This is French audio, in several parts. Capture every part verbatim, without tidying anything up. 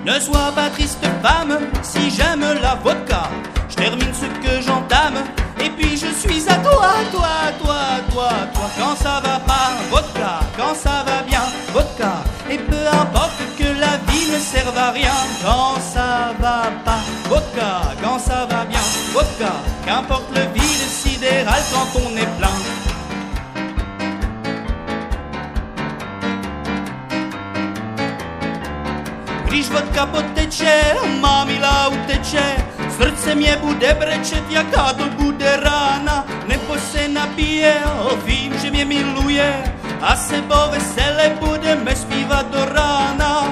Ne sois pas triste femme, si j'aime la vodka, je termine ce que j'entame, et puis je suis à toi, toi, toi, toi, toi. Quand ça va pas, vodka, quand ça va bien, vodka. Et peu importe que la vie ne serve à rien. Quand ça va pas, vodka, quand ça va bien, vodka. Qu'importe le vide sidéral quand on est plein. Když vodka poteče, mamila uteče, srdce mě bude brečet, jaká to bude rána. Nebo se napije, vím, že mě miluje, a sebou vesele budeme zpívat do rána.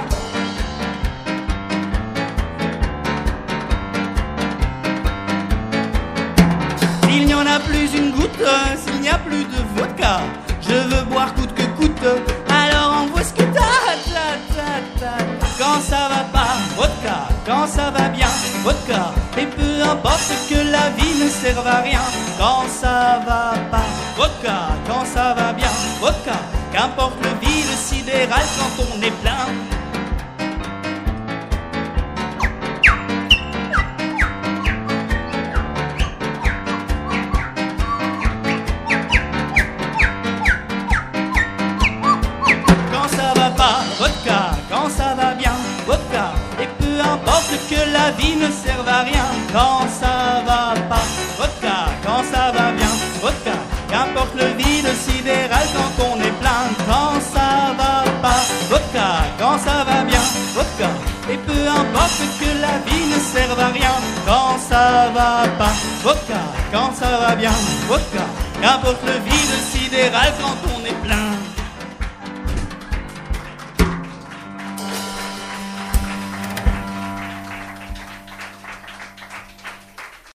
S'il n'y en a plus une goutte, s'il n'y a plus de vodka, je veux boire coûte que coûte, alors envoie ce que t'as, ta, ta, ta. Quand ça va pas, vodka, quand ça va bien, vodka. Et peu importe que la vie ne serve à rien. Quand ça va pas, vodka, quand ça va bien, vodka. Qu'importe le vide sidéral quand on est plein. Quand ça va pas, vodka, quand ça va bien, vodka. Et peu importe que la vie ne serve à rien. Quand ça va pas, vodka, quand ça va bien, vodka. Qu'importe le vide sidéral quand on est plein. Quand ça va pas, vodka, quand ça va bien, vodka. Et peu importe que la vie ne serve à rien. Quand ça va pas, vodka, quand ça va bien, vodka. Qu'importe le vide sidéral quand on